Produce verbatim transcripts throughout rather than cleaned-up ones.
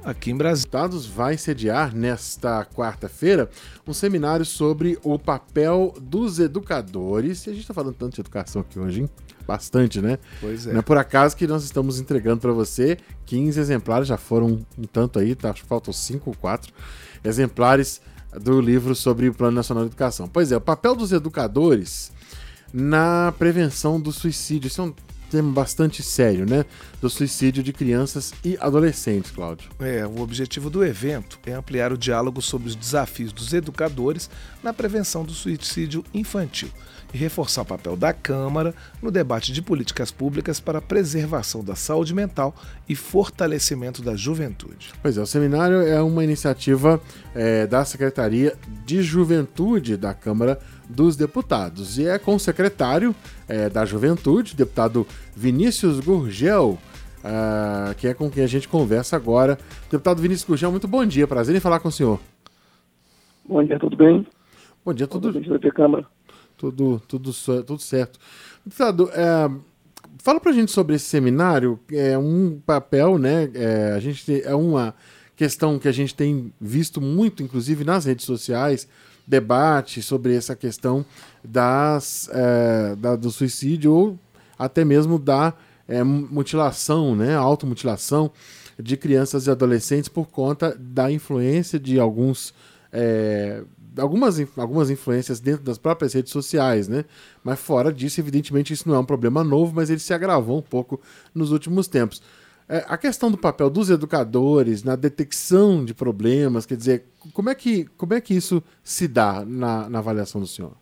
aqui em Brasília. Estados vai sediar nesta quarta-feira um seminário sobre o papel dos educadores. E a gente está falando tanto de educação aqui hoje, hein? Bastante, né? Pois é. Não é por acaso que nós estamos entregando para você quinze exemplares, já foram um tanto aí, tá? Acho que faltam cinco ou quatro exemplares do livro sobre o Plano Nacional de Educação. Pois é, o papel dos educadores na prevenção do suicídio. Isso é um tema bastante sério, né? Do suicídio de crianças e adolescentes, Cláudio. É, o objetivo do evento é ampliar o diálogo sobre os desafios dos educadores na prevenção do suicídio infantil e reforçar o papel da Câmara no debate de políticas públicas para a preservação da saúde mental e fortalecimento da juventude. Pois é, o seminário é uma iniciativa é, da Secretaria de Juventude da Câmara dos Deputados e é com o secretário é, da Juventude, deputado Vinícius Gurgel, uh, que é com quem a gente conversa agora. Deputado Vinícius Gurgel, muito bom dia, prazer em falar com o senhor. Bom dia, tudo bem? Bom dia, tudo... Bom dia, Câmara. Tudo, tudo, tudo certo. Deputado, é, fala pra gente sobre esse seminário, é um papel, né, é, a gente, é uma questão que a gente tem visto muito, inclusive nas redes sociais, debate sobre essa questão das, é, da, do suicídio ou até mesmo da é, mutilação, né, automutilação de crianças e adolescentes por conta da influência de alguns... É, Algumas, algumas influências dentro das próprias redes sociais, né? Mas fora disso, evidentemente, isso não é um problema novo, mas ele se agravou um pouco nos últimos tempos. É, a questão do papel dos educadores na detecção de problemas, quer dizer, como é que, como é que isso se dá na, na avaliação do senhor?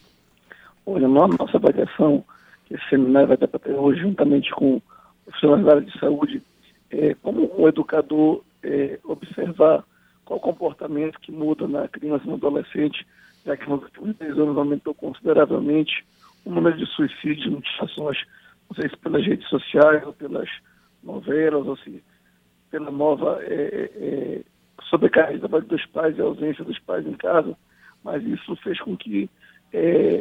Olha, na nossa avaliação, que esse seminário vai debater hoje, juntamente com os profissionais da área de saúde, é, como o educador é, observar qual o comportamento que muda na criança e no adolescente, já que nos últimos dez anos aumentou consideravelmente o número de suicídios, mutilações, não sei se pelas redes sociais, ou pelas novelas, ou se pela nova é, é, sobrecarga dos pais e ausência dos pais em casa, mas isso fez com que, é,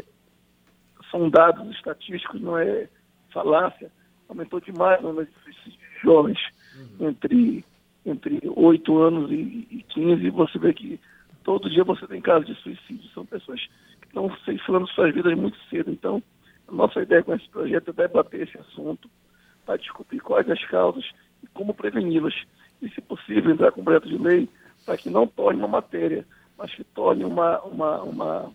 são dados estatísticos, não é falácia, aumentou demais o número de suicídios de jovens uhum. entre... entre oito anos e quinze, você vê que todo dia você tem casos de suicídio. São pessoas que estão ceifando suas vidas muito cedo. Então, a nossa ideia com esse projeto é debater esse assunto, para descobrir quais as causas e como preveni-las. E, se possível, entrar com um projeto de lei para que não torne uma matéria, mas que torne uma, uma, uma,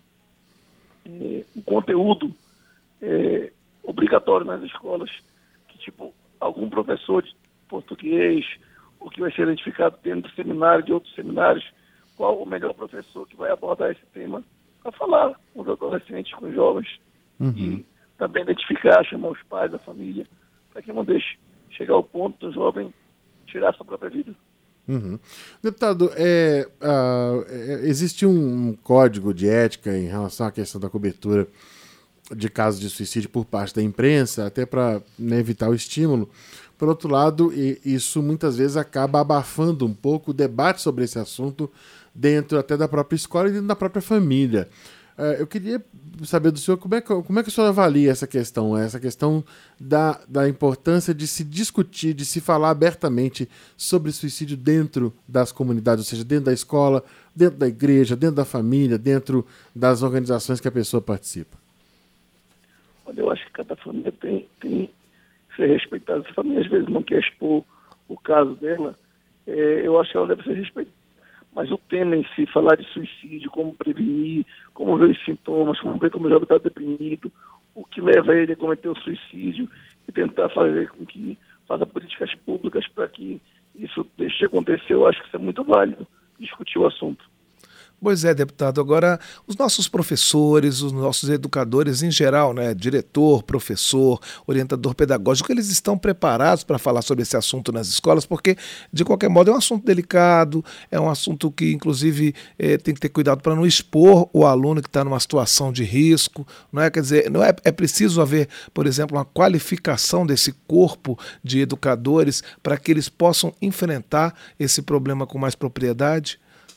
é, um conteúdo é, obrigatório nas escolas, que, tipo, algum professor de português, o que vai ser identificado dentro do seminário, de outros seminários, qual o melhor professor que vai abordar esse tema para falar com os adolescentes, com os jovens, uhum. e também identificar, chamar os pais, a família, para que não deixe chegar ao ponto do jovem tirar sua própria vida. Uhum. Deputado, é, uh, é, existe um código de ética em relação à questão da cobertura de casos de suicídio por parte da imprensa, até para, né, evitar o estímulo. Por outro lado, isso muitas vezes acaba abafando um pouco o debate sobre esse assunto dentro até da própria escola e dentro da própria família. Eu queria saber do senhor como é que, como é que o senhor avalia essa questão, essa questão da, da importância de se discutir, de se falar abertamente sobre suicídio dentro das comunidades, ou seja, dentro da escola, dentro da igreja, dentro da família, dentro das organizações que a pessoa participa. Olha, eu acho que cada família tem... tem... ser respeitada. Se a família às vezes não quer expor o caso dela, é, eu acho que ela deve ser respeitada. Mas o tema em si, falar de suicídio, como prevenir, como ver os sintomas, como ver como o jovem está deprimido, o que leva ele a cometer o suicídio e tentar fazer com que faça políticas públicas para que isso deixe de acontecer, eu acho que isso é muito válido, discutir o assunto. Pois é, deputado. Agora, os nossos professores, os nossos educadores em geral, né, diretor, professor, orientador pedagógico, eles estão preparados para falar sobre esse assunto nas escolas, porque, de qualquer modo, é um assunto delicado, é um assunto que, inclusive, é, tem que ter cuidado para não expor o aluno que está numa situação de risco, não é? Quer dizer, não é, é preciso haver, por exemplo, uma qualificação desse corpo de educadores para que eles possam enfrentar esse problema com mais propriedade?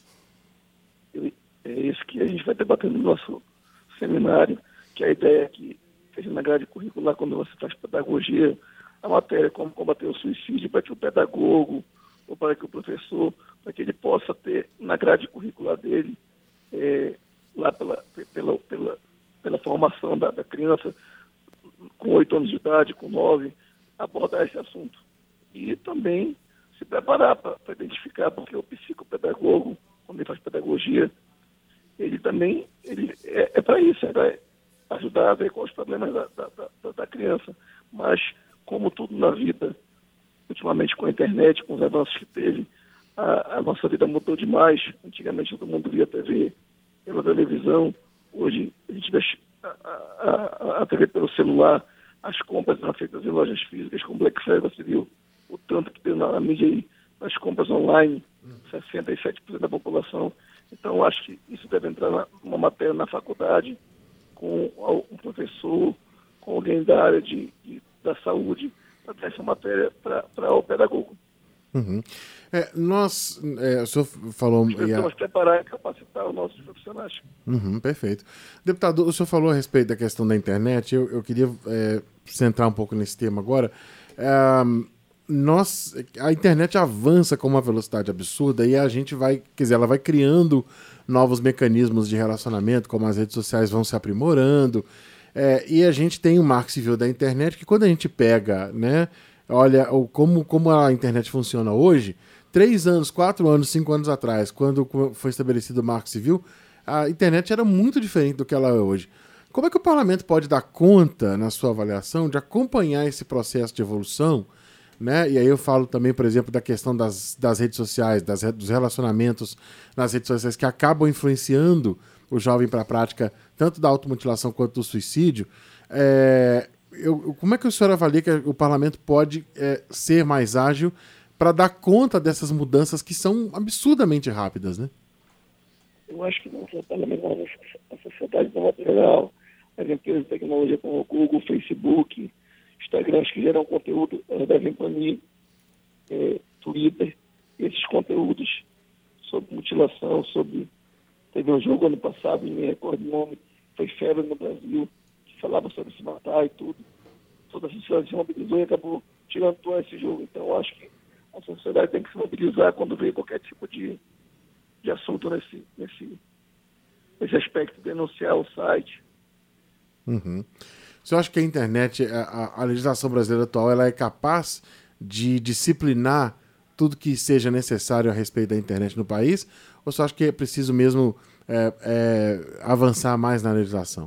É isso que a gente vai debater no nosso seminário, que a ideia é que, seja na grade curricular, quando você faz pedagogia, a matéria como combater o suicídio, para que o pedagogo, ou para que o professor, para que ele possa ter na grade curricular dele, é, lá pela, pela, pela, pela formação da, da criança, com oito anos de idade, com nove, abordar esse assunto. E também se preparar para identificar, porque o psicopedagogo, quando ele faz pedagogia, ele também ele é, é para isso, é para ajudar a ver quais os problemas da, da, da, da criança. Mas, como tudo na vida, ultimamente com a internet, com os avanços que teve, a, a nossa vida mudou demais. Antigamente todo mundo via T V pela televisão, hoje a gente vê a, a, a T V pelo celular, as compras são feitas em lojas físicas, com Black Friday, você viu o tanto que tem na, na mídia aí, as compras online, sessenta e sete por cento da população. Então, eu acho que isso deve entrar na, numa matéria na faculdade, com um professor, com alguém da área de, de, da saúde, para dar essa matéria para o pedagogo. Uhum. É, nós, é, o senhor falou... Precisamos a... preparar e capacitar os nossos profissionais. Uhum, perfeito. Deputado, o senhor falou a respeito da questão da internet, eu, eu queria é, centrar um pouco nesse tema agora. É, nós, a internet avança com uma velocidade absurda e a gente vai, quer dizer, ela vai criando novos mecanismos de relacionamento, como as redes sociais vão se aprimorando, é, e a gente tem o marco civil da internet, que quando a gente pega, né, olha como, como a internet funciona hoje, três anos, quatro anos, cinco anos atrás, quando foi estabelecido o marco civil, a internet era muito diferente do que ela é hoje. Como é que o parlamento pode dar conta, na sua avaliação, de acompanhar esse processo de evolução, né? E aí eu falo também, por exemplo, da questão das, das redes sociais, das, dos relacionamentos nas redes sociais que acabam influenciando o jovem para a prática tanto da automutilação quanto do suicídio. É, eu, como é que o senhor avalia que o parlamento pode é, ser mais ágil para dar conta dessas mudanças que são absurdamente rápidas, né? Eu acho que não só o parlamento, mas a sociedade de modo geral, as empresas de tecnologia como o Google, Facebook, Instagram, que geram conteúdo, elas devem banir é, Twitter, esses conteúdos sobre mutilação, sobre... Teve um jogo ano passado, nem recordo o nome, foi febre no Brasil, que falava sobre se matar e tudo. Toda a sociedade se mobilizou e acabou tirando todo esse jogo. Então, eu acho que a sociedade tem que se mobilizar quando vê qualquer tipo de, de assunto nesse, nesse, nesse aspecto, denunciar o site. Uhum. Você acha que a internet, a, a legislação brasileira atual, ela é capaz de disciplinar tudo que seja necessário a respeito da internet no país? Ou você acha que é preciso mesmo é, é, avançar mais na legislação?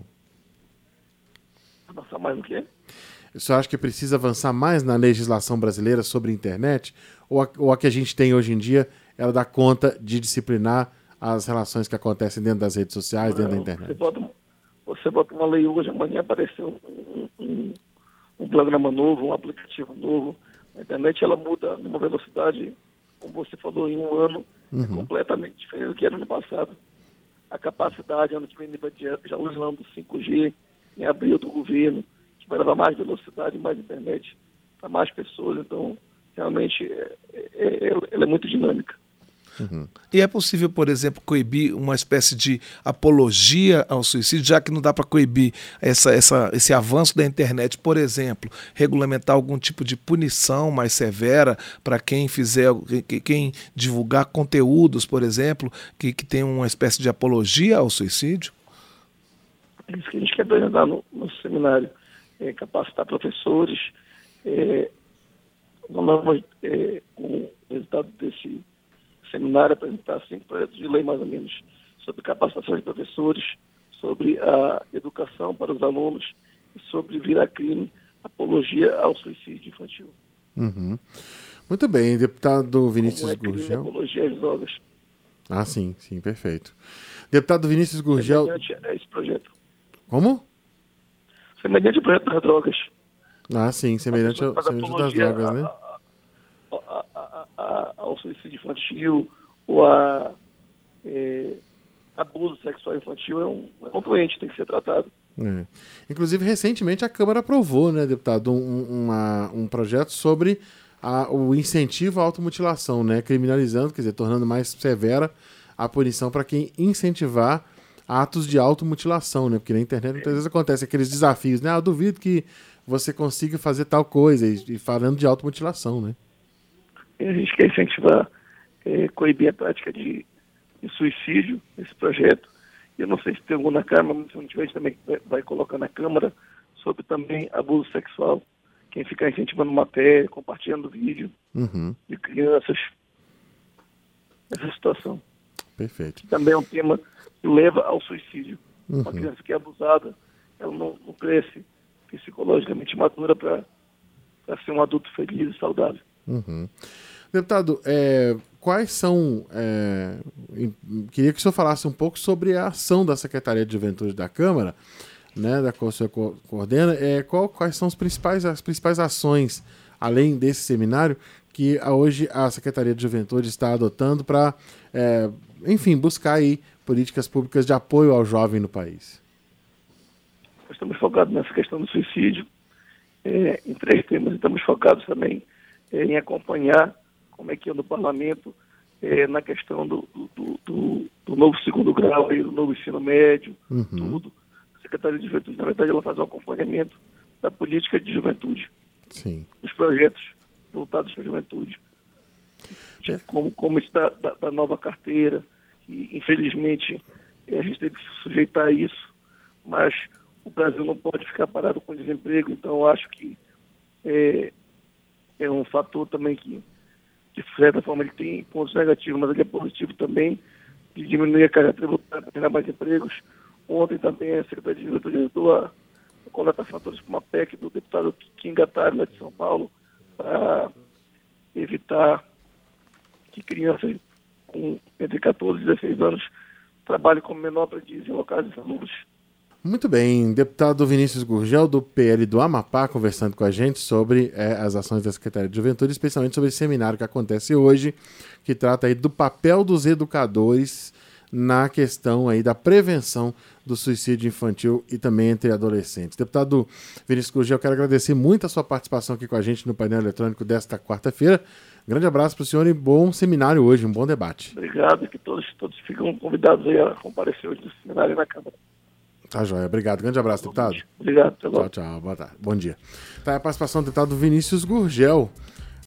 Avançar mais no quê? Você acha que precisa avançar mais na legislação brasileira sobre a internet? Ou a, ou a que a gente tem hoje em dia, ela dá conta de disciplinar as relações que acontecem dentro das redes sociais, Não, dentro da internet? Você bota, você bota uma lei hoje, amanhã apareceu um, um, um programa novo, um aplicativo novo. A internet ela muda numa velocidade, como você falou, em um ano, uhum. é completamente diferente do que era no passado. A capacidade, ano que vem, já usando cinco G, em abril do governo, que vai levar mais velocidade, mais internet para mais pessoas. Então, realmente, é, é, ela é muito dinâmica. Uhum. E é possível, por exemplo, coibir uma espécie de apologia ao suicídio, já que não dá para coibir essa, essa, esse avanço da internet, por exemplo, regulamentar algum tipo de punição mais severa para quem fizer, quem divulgar conteúdos, por exemplo, que, que tem uma espécie de apologia ao suicídio? É isso que a gente quer apresentar no, no seminário, é, capacitar professores, é, vamos, é, com o resultado desse seminário, apresentar cinco projetos de lei, mais ou menos, sobre capacitação de professores, sobre a educação para os alunos e sobre virar crime, apologia ao suicídio infantil. Uhum. Muito bem, deputado Vinícius Como é crime, Gurgel. apologia às drogas. Ah, sim, sim, perfeito. Deputado Vinícius Gurgel. Semelhante a esse projeto. Como? Semelhante ao projeto das drogas. Ah, sim, semelhante ao semelhante das drogas, né? A, a, a, a, ao suicídio infantil ou a é, abuso sexual infantil é um, é um doente, tem que ser tratado. É. Inclusive, recentemente a Câmara aprovou, né, deputado, um, uma, um projeto sobre a, o incentivo à automutilação, né, criminalizando, quer dizer, tornando mais severa a punição para quem incentivar atos de automutilação, né, porque na internet muitas vezes acontece aqueles desafios, né, ah, eu duvido que você consiga fazer tal coisa, e, e falando de automutilação, né. a gente quer incentivar, é, coibir a prática de, de suicídio nesse projeto. Eu não sei se tem algum na Câmara, mas se não tiver, a gente também vai, vai colocar na Câmara sobre também abuso sexual. Quem ficar incentivando matéria, compartilhando vídeo Uhum. de crianças nessa situação. Perfeito. Também é um tema que leva ao suicídio. Uhum. Uma criança que é abusada, ela não, não cresce psicologicamente madura para ser um adulto feliz e saudável. Uhum. Deputado, é, quais são... É, queria que o senhor falasse um pouco sobre a ação da Secretaria de Juventude da Câmara, né, da qual o senhor co- coordena. É, qual, quais são os principais, as principais ações, além desse seminário, que a, hoje a Secretaria de Juventude está adotando para, é, enfim, buscar aí políticas públicas de apoio ao jovem no país? Nós estamos focados nessa questão do suicídio, é, em três temas. Estamos focados também é, em acompanhar como é que anda o parlamento é, na questão do, do, do, do novo segundo grau, aí, do novo ensino médio, Uhum. tudo. A Secretaria de Juventude, na verdade, ela faz um acompanhamento da política de juventude, Sim. dos projetos voltados para a juventude, É. como, como está da, da nova carteira, e infelizmente a gente tem que se sujeitar a isso, mas o Brasil não pode ficar parado com desemprego, então eu acho que é, é um fator também que, de certa forma, ele tem pontos negativos, mas ele é positivo também, de diminuir a carga tributária para gerar mais empregos. Ontem também a Secretaria de Juventude ajudou a coletar fatores com uma P E C do deputado Kim Gattari, lá de São Paulo, para evitar que crianças com entre catorze e dezesseis anos trabalhem como menor aprendiz em locais insalubres. Muito bem, deputado Vinícius Gurgel, do P L do Amapá, conversando com a gente sobre é, as ações da Secretaria de Juventude, especialmente sobre esse seminário que acontece hoje, que trata aí do papel dos educadores na questão aí da prevenção do suicídio infantil e também entre adolescentes. Deputado Vinícius Gurgel, eu quero agradecer muito a sua participação aqui com a gente no painel eletrônico desta quarta-feira. Grande abraço para o senhor e bom seminário hoje, um bom debate. Obrigado e que todos, todos ficam convidados aí a comparecer hoje no seminário na Câmara. Tá joia, obrigado. Grande abraço, deputado. Obrigado, até logo. Tchau, tchau, boa tarde. Bom dia. Tá aí a participação do deputado Vinícius Gurgel,